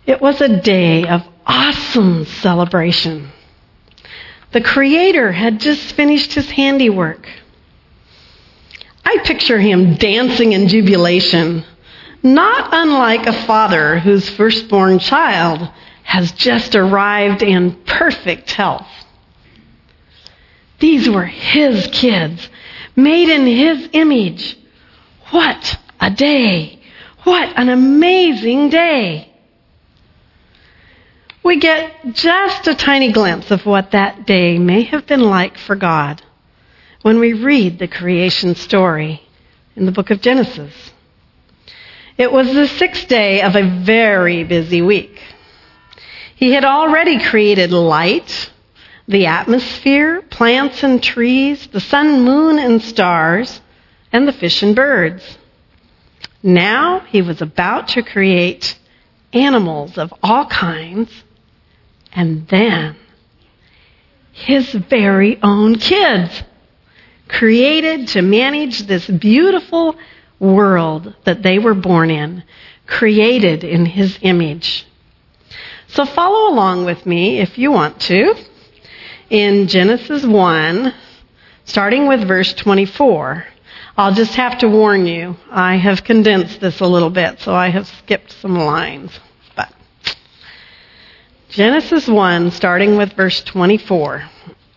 It was a day of awesome celebration. The Creator had just finished his handiwork. I picture him dancing in jubilation, not unlike a father whose firstborn child has just arrived in perfect health. These were his kids, made in his image. What a day! What an amazing day! We get just a tiny glimpse of what that day may have been like for God when we read the creation story in the book of Genesis. It was the 6th day of a very busy week. He had already created light, the atmosphere, plants and trees, the sun, moon, and stars, and the fish and birds. Now he was about to create animals of all kinds, and then his very own kids, created to manage this beautiful world that they were born in, created in his image. So follow along with me if you want to in Genesis 1, starting with verse 24. I'll just have to warn you, I have condensed this a little bit, so I have skipped some lines. But Genesis 1, starting with verse 24.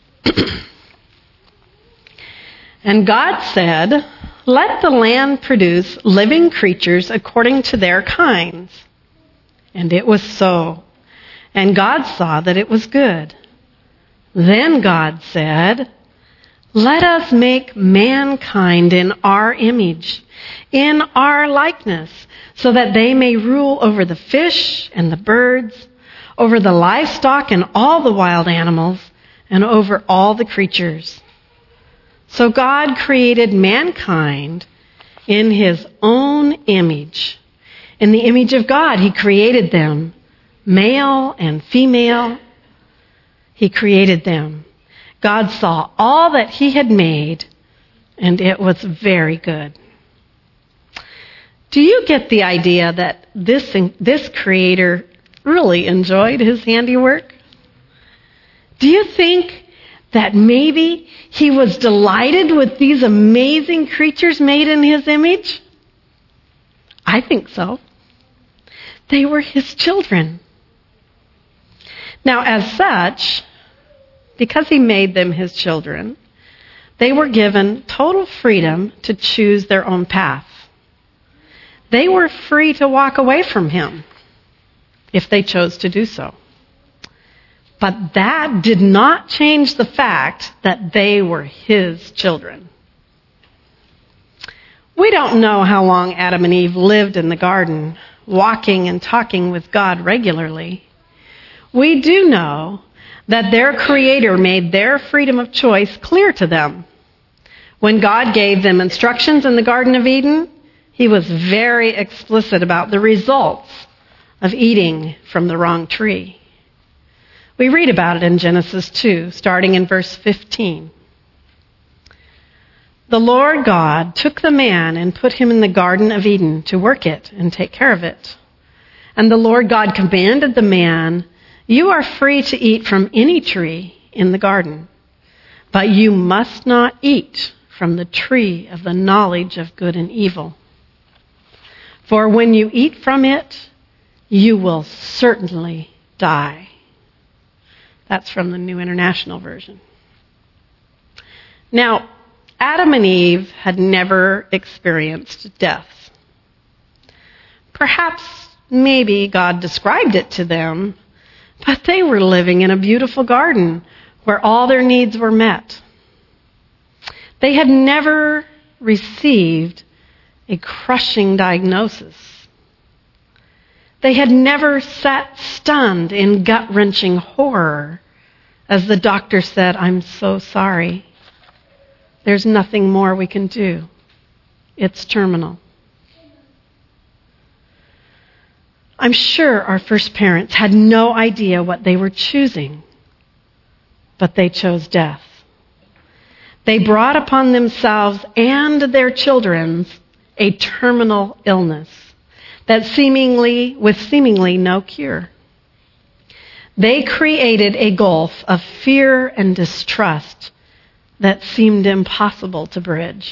And God said, "Let the land produce living creatures according to their kinds." And it was so. And God saw that it was good. Then God said, "Let us make mankind in our image, in our likeness, so that they may rule over the fish and the birds, over the livestock and all the wild animals, and over all the creatures." So God created mankind in his own image. In the image of God, he created them, male and female. He created them. God saw all that he had made, and it was very good. Do you get the idea that this Creator really enjoyed his handiwork? Do you think that maybe he was delighted with these amazing creatures made in his image? I think so. They were his children. Now, as such, because he made them his children, they were given total freedom to choose their own path. They were free to walk away from him if they chose to do so. But that did not change the fact that they were his children. We don't know how long Adam and Eve lived in the garden, walking and talking with God regularly. We do know that their Creator made their freedom of choice clear to them. When God gave them instructions in the Garden of Eden, he was very explicit about the results of eating from the wrong tree. We read about it in Genesis 2, starting in verse 15. The Lord God took the man and put him in the Garden of Eden to work it and take care of it. And the Lord God commanded the man, "You are free to eat from any tree in the garden, but you must not eat from the tree of the knowledge of good and evil. For when you eat from it, you will certainly die." That's from the New International Version. Now, Adam and Eve had never experienced death. Perhaps, maybe God described it to them, but they were living in a beautiful garden where all their needs were met. They had never received a crushing diagnosis. They had never sat stunned in gut-wrenching horror as the doctor said, "I'm so sorry. There's nothing more we can do. It's terminal." I'm sure our first parents had no idea what they were choosing, but they chose death. They brought upon themselves and their children's a terminal illness. that with seemingly no cure. They created a gulf of fear and distrust that seemed impossible to bridge.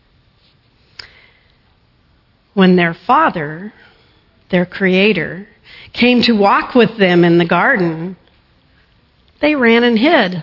When their Father, their Creator, came to walk with them in the garden, they ran and hid.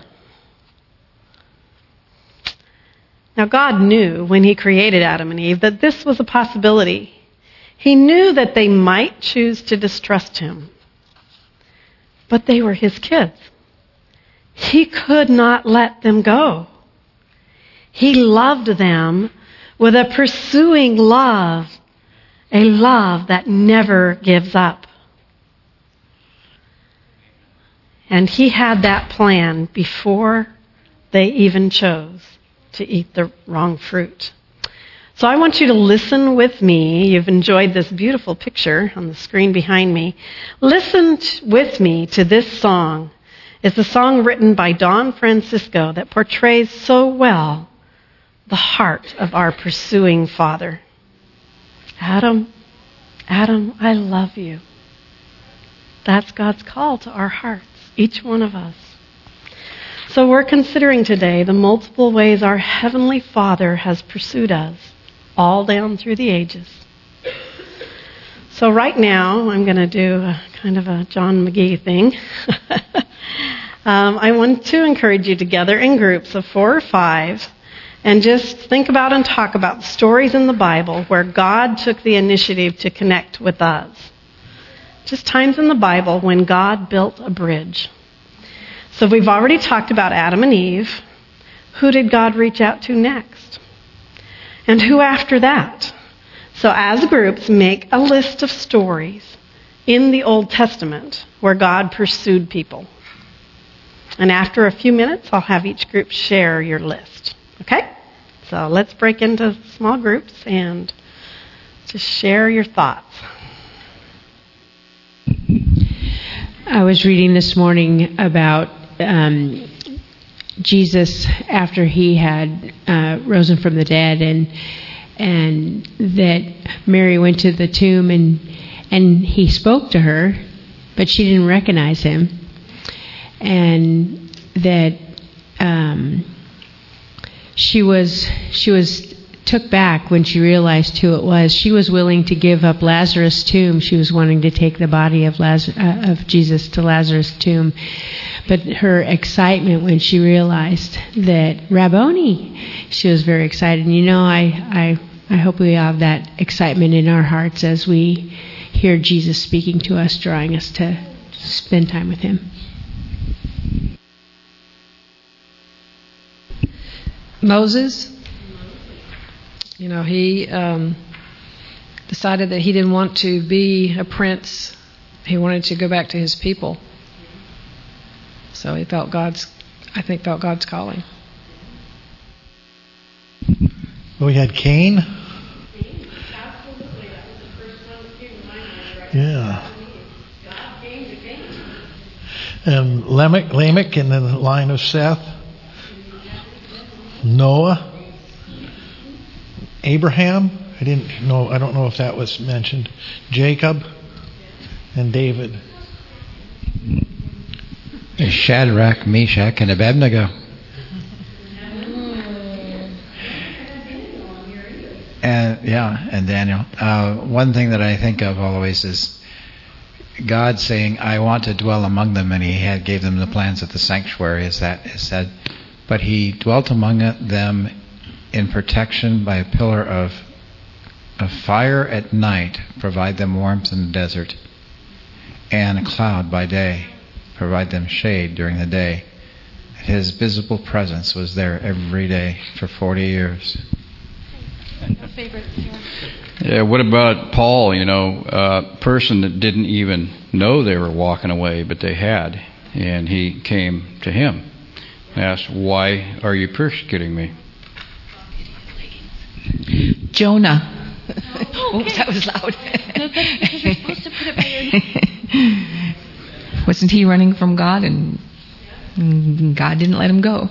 Now, God knew when He created Adam and Eve that this was a possibility. He knew that they might choose to distrust Him. But they were His kids. He could not let them go. He loved them with a pursuing love, a love that never gives up. And He had that plan before they even chose to eat the wrong fruit. So I want you to listen with me. You've enjoyed this beautiful picture on the screen behind me. Listen with me to this song. It's a song written by Don Francisco that portrays so well the heart of our pursuing Father. Adam, Adam, I love you. That's God's call to our hearts, each one of us. So we're considering today the multiple ways our Heavenly Father has pursued us, all down through the ages. So right now, I'm going to do a kind of a John McGee thing. I want to encourage you to gather in groups of 4 or 5 and just think about and talk about stories in the Bible where God took the initiative to connect with us. Just times in the Bible when God built a bridge. So we've already talked about Adam and Eve. Who did God reach out to next? And who after that? So as groups, make a list of stories in the Old Testament where God pursued people. And after a few minutes, I'll have each group share your list. Okay? So let's break into small groups and just share your thoughts. I was reading this morning about Jesus after He had risen from the dead, and that Mary went to the tomb and He spoke to her, but she didn't recognize Him, and that she was took back when she realized who it was. She was willing to give up Lazarus' tomb. She was wanting to take the body of Jesus to Lazarus' tomb. But her excitement when she realized that Rabboni, she was very excited. And I hope we have that excitement in our hearts as we hear Jesus speaking to us, drawing us to spend time with Him. Moses, he decided that he didn't want to be a prince. He wanted to go back to his people. So he felt God's calling. We had Cain. Absolutely. That was the first one that came to my mind right Yeah. God came to Cain. And Lamech in the line of Seth. Noah. Abraham. I don't know if that was mentioned. Jacob and David. Shadrach, Meshach, and Abednego. And Daniel. One thing that I think of always is God saying, "I want to dwell among them," and He gave them the plans of the sanctuary, as that is said. But He dwelt among them in protection by a pillar of fire at night, provide them warmth in the desert, and a cloud by day, provide them shade during the day. His visible presence was there every day for 40 years. Yeah, what about Paul, a person that didn't even know they were walking away, but they had, and he came to him and asked, "Why are you persecuting me?" Jonah. Oops, that was loud. No, that's because you're supposed to put it by your name. Wasn't he running from God, and God didn't let him go?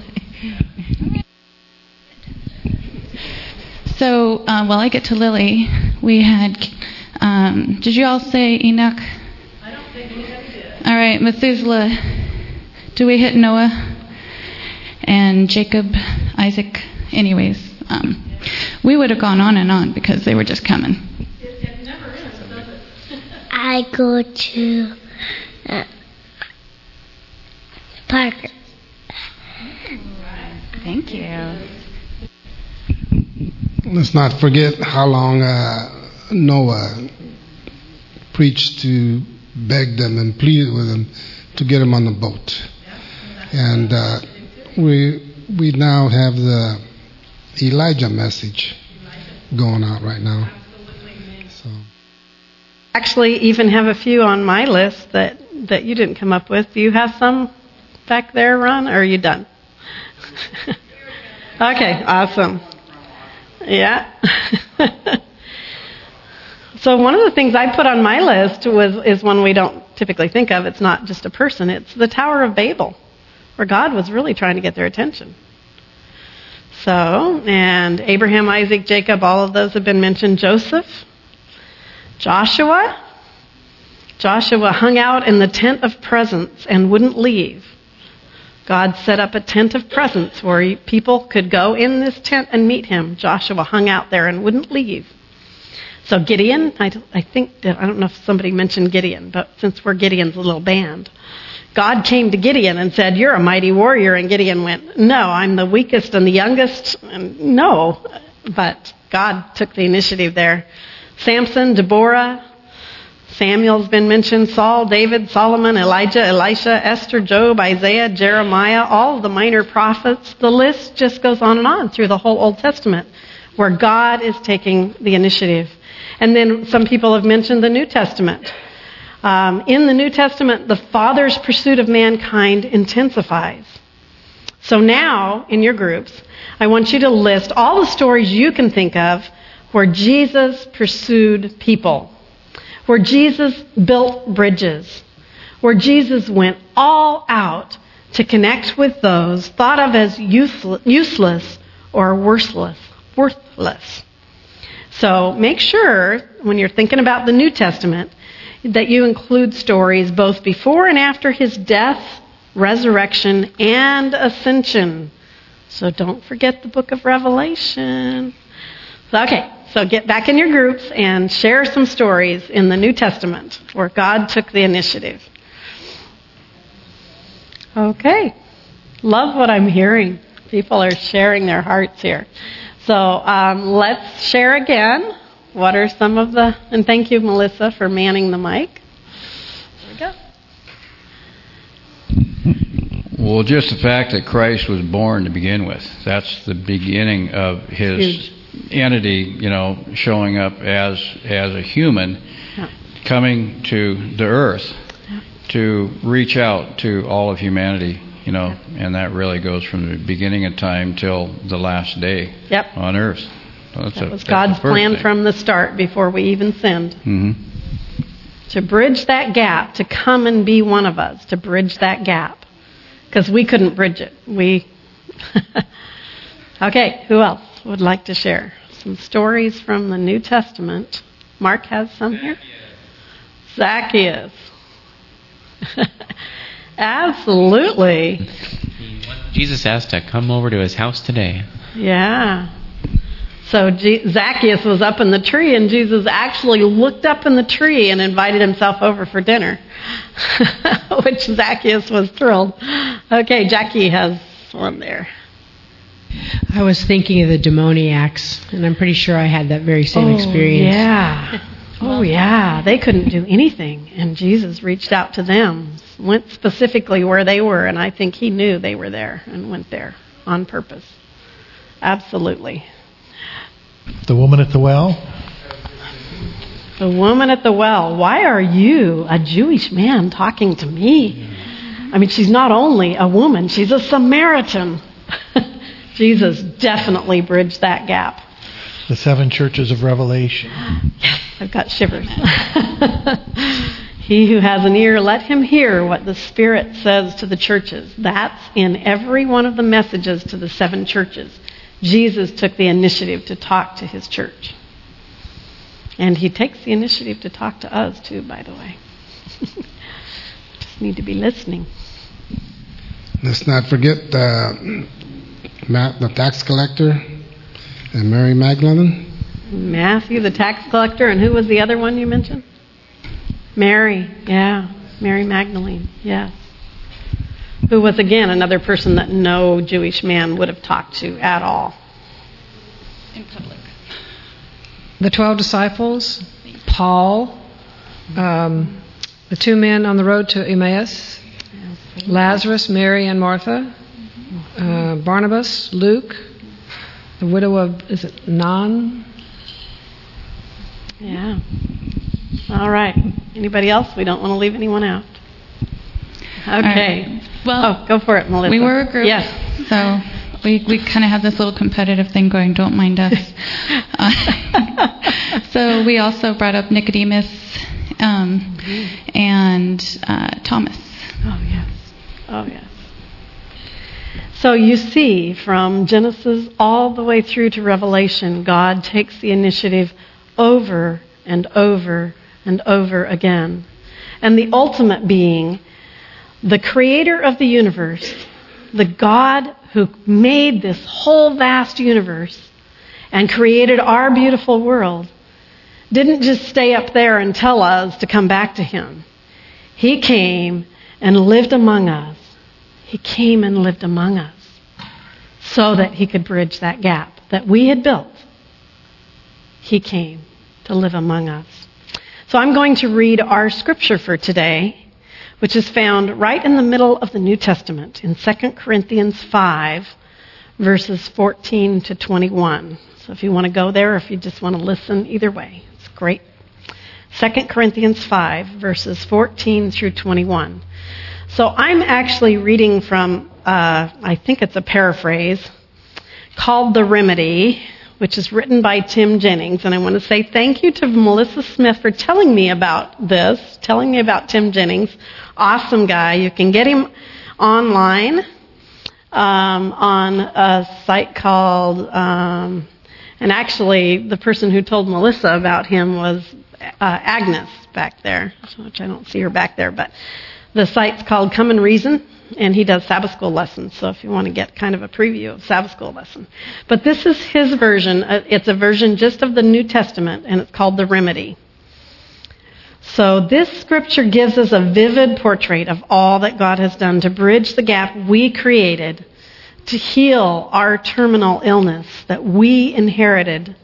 So while I get to Lily, we had Did you all say Enoch? I don't think anybody did. All right, Methuselah. Do we hit Noah? And Jacob, Isaac? Anyways, we would have gone on and on because they were just coming. It never ends, does it? I go to Parker. Thank you. Let's not forget how long Noah preached to beg them and pleaded with them to get him on the boat. And we now have the Elijah message going out right now. So. Actually, even have a few on my list that you didn't come up with. Do you have some back there, Ron, or are you done? Okay, awesome. Yeah. So one of the things I put on my list is one we don't typically think of. It's not just a person. It's the Tower of Babel, where God was really trying to get their attention. So, and Abraham, Isaac, Jacob, all of those have been mentioned. Joseph, Joshua. Joshua hung out in the tent of presence and wouldn't leave. God set up a tent of presence where people could go in this tent and meet him. Joshua hung out there and wouldn't leave. So Gideon, I don't know if somebody mentioned Gideon, but since we're Gideon's little band, God came to Gideon and said, "You're a mighty warrior." And Gideon went, "No, I'm the weakest and the youngest." And no, but God took the initiative there. Samson, Deborah, Samuel's been mentioned, Saul, David, Solomon, Elijah, Elisha, Esther, Job, Isaiah, Jeremiah, all of the minor prophets. The list just goes on and on through the whole Old Testament, where God is taking the initiative. And then some people have mentioned the New Testament. In the New Testament, the Father's pursuit of mankind intensifies. So now, in your groups, I want you to list all the stories you can think of where Jesus pursued people, where Jesus built bridges, where Jesus went all out to connect with those thought of as useless or worthless. So make sure, when you're thinking about the New Testament, that you include stories both before and after his death, resurrection, and ascension. So don't forget the book of Revelation. So get back in your groups and share some stories in the New Testament where God took the initiative. Okay. Love what I'm hearing. People are sharing their hearts here. So let's share again. What are some of the... And thank you, Melissa, for manning the mic. There we go. Well, just the fact that Christ was born to begin with. That's the beginning of his entity, showing up as a human, coming to the earth to reach out to all of humanity. And that really goes from the beginning of time till the last day on earth. So that was God's plan from the start before we even sinned. Mm-hmm. To bridge that gap, to come and be one of us, to bridge that gap. Because we couldn't bridge it. Okay, who else would like to share some stories from the New Testament? Mark has some here. Zacchaeus. Absolutely. Jesus asked to come over to his house today. Yeah. So Zacchaeus was up in the tree, and Jesus actually looked up in the tree and invited himself over for dinner, which Zacchaeus was thrilled. Okay, Jackie has one there. I was thinking of the demoniacs, and I'm pretty sure I had that very same experience. Yeah. They couldn't do anything, and Jesus reached out to them, went specifically where they were, and I think he knew they were there and went there on purpose. Absolutely. The woman at the well? The woman at the well. Why are you, a Jewish man, talking to me? I mean, she's not only a woman, she's a Samaritan. Jesus definitely bridged that gap. The 7 churches of Revelation. Yes, I've got shivers. He who has an ear, let him hear what the Spirit says to the churches. That's in every one of the messages to the 7 churches. Jesus took the initiative to talk to his church. And he takes the initiative to talk to us, too, by the way. Just need to be listening. Let's not forget the tax collector and Mary Magdalene. Matthew, the tax collector, and who was the other one you mentioned? Mary, yeah. Mary Magdalene, yes. Who was, again, another person that no Jewish man would have talked to at all. In public. The 12 disciples, Paul, the 2 men on the road to Emmaus, Lazarus, Mary and Martha, Barnabas, Luke, the widow of, is it Nan? Yeah. All right. Anybody else? We don't want to leave anyone out. Okay. Right. Well, go for it, Melissa. We were a group. Yes. So we kind of had this little competitive thing going. Don't mind us. So we also brought up Nicodemus and Thomas. Oh, yes. Oh, yes. So you see, from Genesis all the way through to Revelation, God takes the initiative over and over and over again. And the ultimate being the creator of the universe, the God who made this whole vast universe and created our beautiful world, didn't just stay up there and tell us to come back to him. He came and lived among us. He came and lived among us so that he could bridge that gap that we had built. He came to live among us. So I'm going to read our scripture for today, which is found right in the middle of the New Testament in 2 Corinthians 5, verses 14 to 21. So if you want to go there, or if you just want to listen, either way, it's great. 2 Corinthians 5, verses 14 through 21. So I'm actually reading from, I think it's a paraphrase, called The Remedy, which is written by Tim Jennings. And I want to say thank you to Melissa Smith for telling me about this, telling me about Tim Jennings. Awesome guy. You can get him online on a site called, and actually the person who told Melissa about him was Agnes back there, which I don't see her back there, but the site's called Come and Reason, and he does Sabbath school lessons, so if you want to get kind of a preview of Sabbath school lesson. But this is his version. It's a version just of the New Testament, and it's called The Remedy. So this scripture gives us a vivid portrait of all that God has done to bridge the gap we created, to heal our terminal illness that we inherited.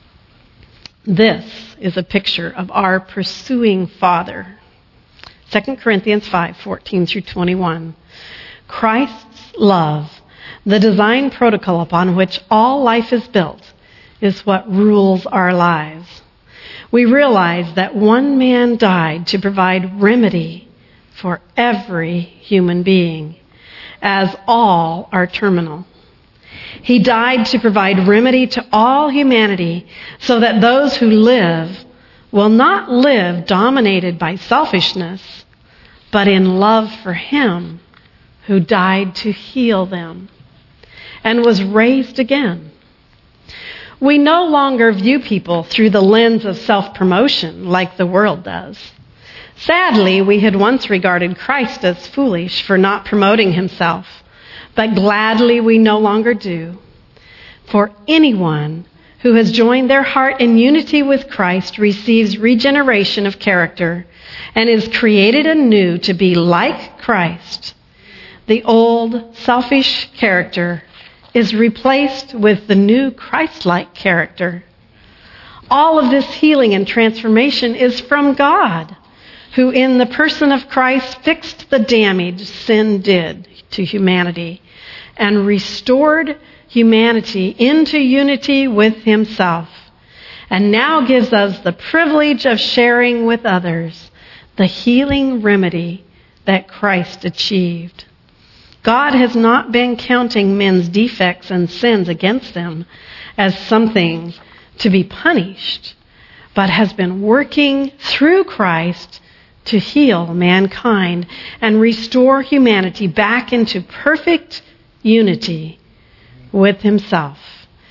This is a picture of our pursuing Father. 2 Corinthians 5, 14 through 21. Christ's love, the design protocol upon which all life is built, is what rules our lives. We realize that one man died to provide remedy for every human being, as all are terminal. He died to provide remedy to all humanity so that those who live will not live dominated by selfishness, but in love for him who died to heal them and was raised again. We no longer view people through the lens of self-promotion like the world does. Sadly, we had once regarded Christ as foolish for not promoting himself, but gladly we no longer do. For anyone who has joined their heart in unity with Christ receives regeneration of character and is created anew to be like Christ. The old selfish character is replaced with the new Christ-like character. All of this healing and transformation is from God, who in the person of Christ fixed the damage sin did to humanity and restored humanity into unity with himself, and now gives us the privilege of sharing with others the healing remedy that Christ achieved. God has not been counting men's defects and sins against them as something to be punished, but has been working through Christ to heal mankind and restore humanity back into perfect unity with himself.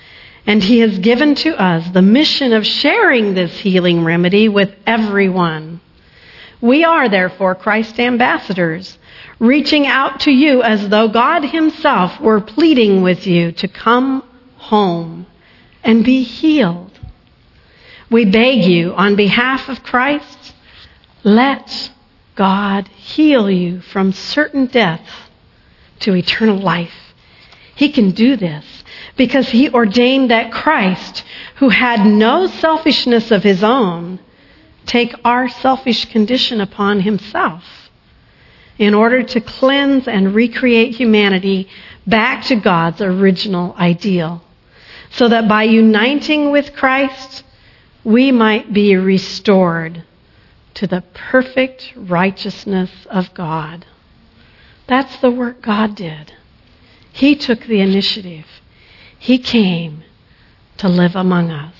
And He has given to us the mission of sharing this healing remedy with everyone. We are, therefore, Christ's ambassadors, reaching out to you as though God Himself were pleading with you to come home and be healed. We beg you, on behalf of Christ, let God heal you from certain death to eternal life. He can do this because He ordained that Christ, who had no selfishness of His own, take our selfish condition upon Himself in order to cleanse and recreate humanity back to God's original ideal, so that by uniting with Christ, we might be restored to the perfect righteousness of God. That's the work God did. He took the initiative. He came to live among us.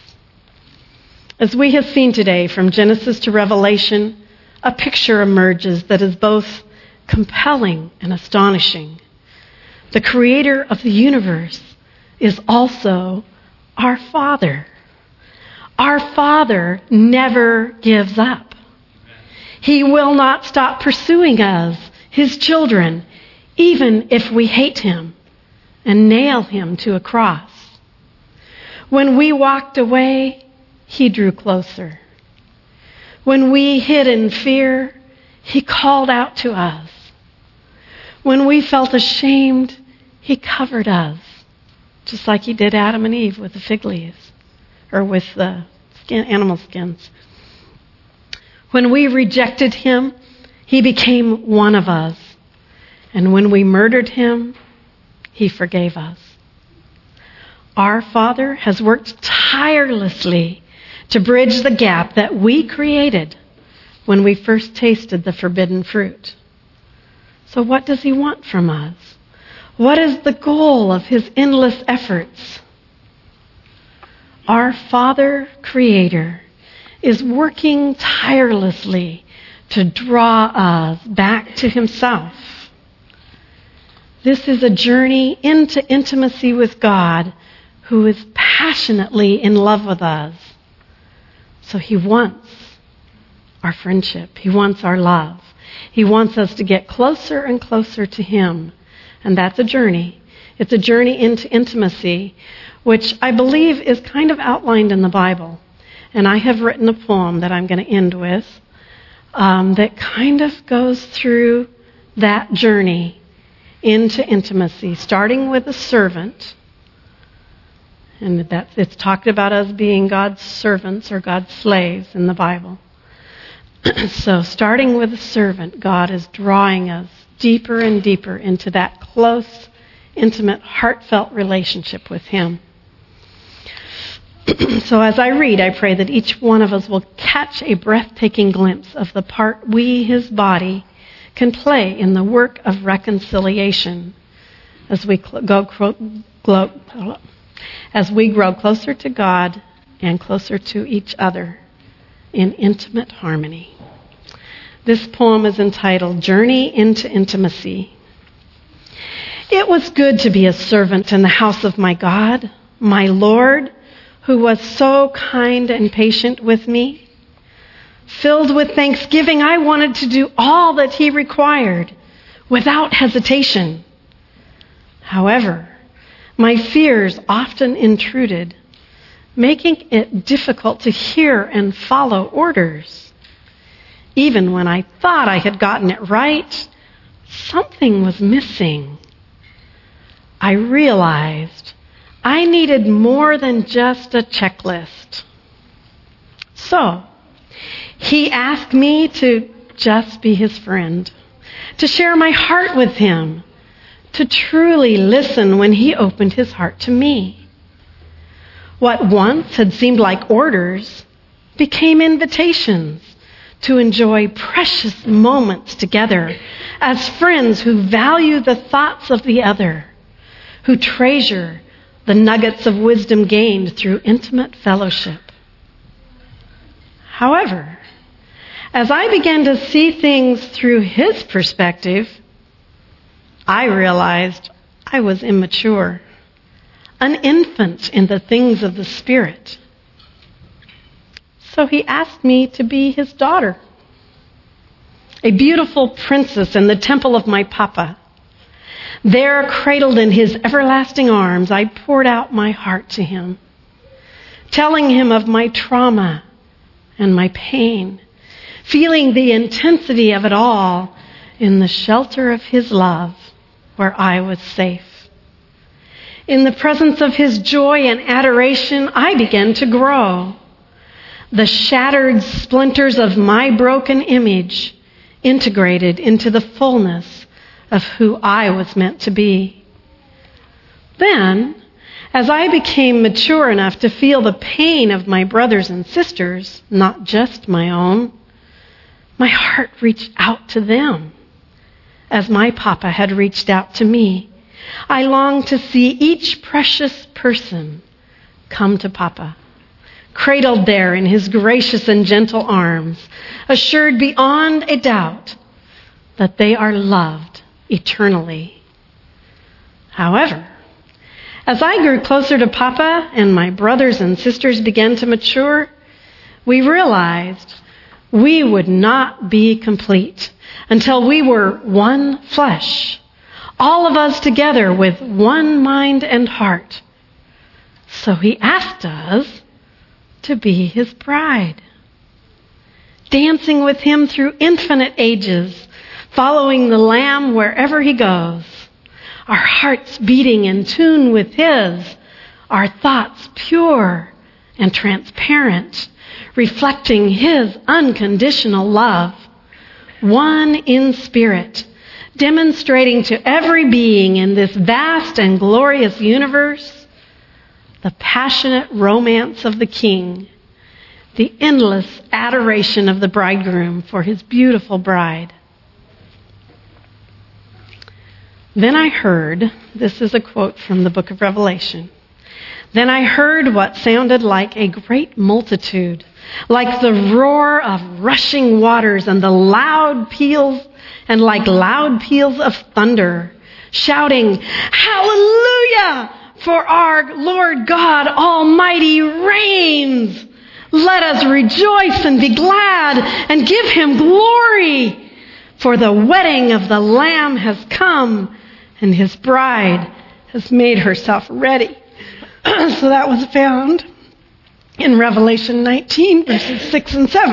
As we have seen today, from Genesis to Revelation, a picture emerges that is both compelling and astonishing. The Creator of the universe is also our Father. Our Father never gives up. He will not stop pursuing us, His children, even if we hate Him and nail Him to a cross. When we walked away, He drew closer. When we hid in fear, He called out to us. When we felt ashamed, He covered us, just like He did Adam and Eve with the fig leaves, or with the animal skins. When we rejected Him, He became one of us. And when we murdered Him, He forgave us. Our Father has worked tirelessly to bridge the gap that we created when we first tasted the forbidden fruit. So what does He want from us? What is the goal of His endless efforts? Our Father Creator is working tirelessly to draw us back to Himself. This is a journey into intimacy with God, who is passionately in love with us. So He wants our friendship. He wants our love. He wants us to get closer and closer to Him. And that's a journey. It's a journey into intimacy, which I believe is kind of outlined in the Bible. And I have written a poem that I'm going to end with that kind of goes through that journey into intimacy, starting with a servant. And it's talked about us being God's servants or God's slaves in the Bible. So starting with a servant, God is drawing us deeper and deeper into that close, intimate, heartfelt relationship with Him. So as I read, I pray that each one of us will catch a breathtaking glimpse of the part we, His body, can play in the work of reconciliation as we grow closer to God and closer to each other in intimate harmony. This poem is entitled Journey into Intimacy. It was good to be a servant in the house of my God, my Lord, who was so kind and patient with me. Filled with thanksgiving, I wanted to do all that He required without hesitation. However, my fears often intruded, making it difficult to hear and follow orders. Even when I thought I had gotten it right, something was missing. I realized I needed more than just a checklist. So, He asked me to just be His friend, to share my heart with Him, to truly listen when He opened His heart to me. What once had seemed like orders became invitations to enjoy precious moments together as friends who value the thoughts of the other, who treasure the nuggets of wisdom gained through intimate fellowship. However, as I began to see things through His perspective, I realized I was immature. an infant in the things of the Spirit. So he asked me to be his daughter, a beautiful princess in the temple of my Papa. There, cradled in his everlasting arms, I poured out my heart to him, telling him of my trauma and my pain, feeling the intensity of it all in the shelter of his love where I was safe. In the presence of his joy and adoration, I began to grow. The shattered splinters of my broken image integrated into the fullness of who I was meant to be. Then, as I became mature enough to feel the pain of my brothers and sisters, not just my own, my heart reached out to them, as my Papa had reached out to me. I longed to see each precious person come to Papa, cradled there in his gracious and gentle arms, assured beyond a doubt that they are loved eternally. However, as I grew closer to Papa and my brothers and sisters began to mature, we realized we would not be complete until we were one flesh, all of us together with one mind and heart. So he asked us to be his bride, dancing with him through infinite ages, following the Lamb wherever he goes, our hearts beating in tune with his, our thoughts pure and transparent, reflecting his unconditional love, one in spirit, demonstrating to every being in this vast and glorious universe the passionate romance of the King, the endless adoration of the bridegroom for his beautiful bride. Then I heard, this is a quote from the book of Revelation, then I heard what sounded like a great multitude, like the roar of rushing waters and the loud peals, and like loud peals of thunder, shouting, "Hallelujah! For our Lord God Almighty reigns! Let us rejoice and be glad and give him glory! For the wedding of the Lamb has come, and his bride has made herself ready." So that was found in Revelation 19, verses 6 and 7.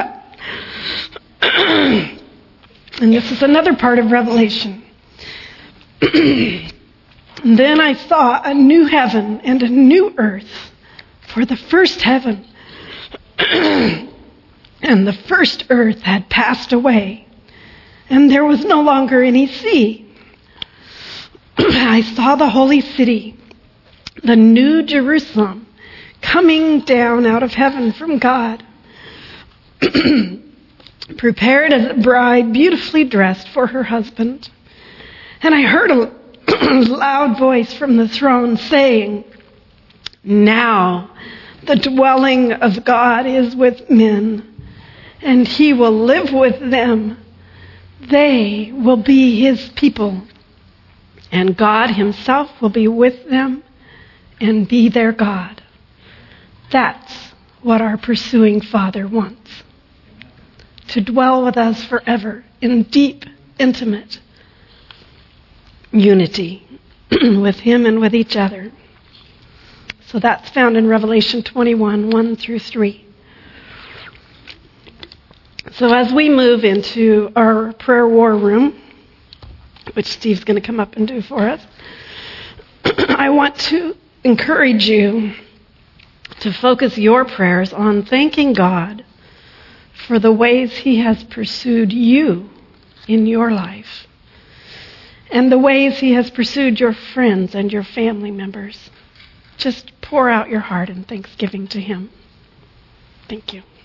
And this is another part of Revelation. Then I saw a new heaven and a new earth, for the first heaven and the first earth had passed away, and there was no longer any sea. I saw the holy city, the new Jerusalem, coming down out of heaven from God, prepared as a bride beautifully dressed for her husband. And I heard a loud voice from the throne saying, "Now the dwelling of God is with men, and he will live with them. They will be his people, and God himself will be with them and be their God." That's what our pursuing Father wants. To dwell with us forever in deep, intimate unity with him and with each other. So that's found in Revelation 21, 1 through 3. So as we move into our prayer war room, which Steve's going to come up and do for us, I want to encourage you to focus your prayers on thanking God for the ways he has pursued you in your life, and the ways he has pursued your friends and your family members. Just pour out your heart in thanksgiving to him. Thank you.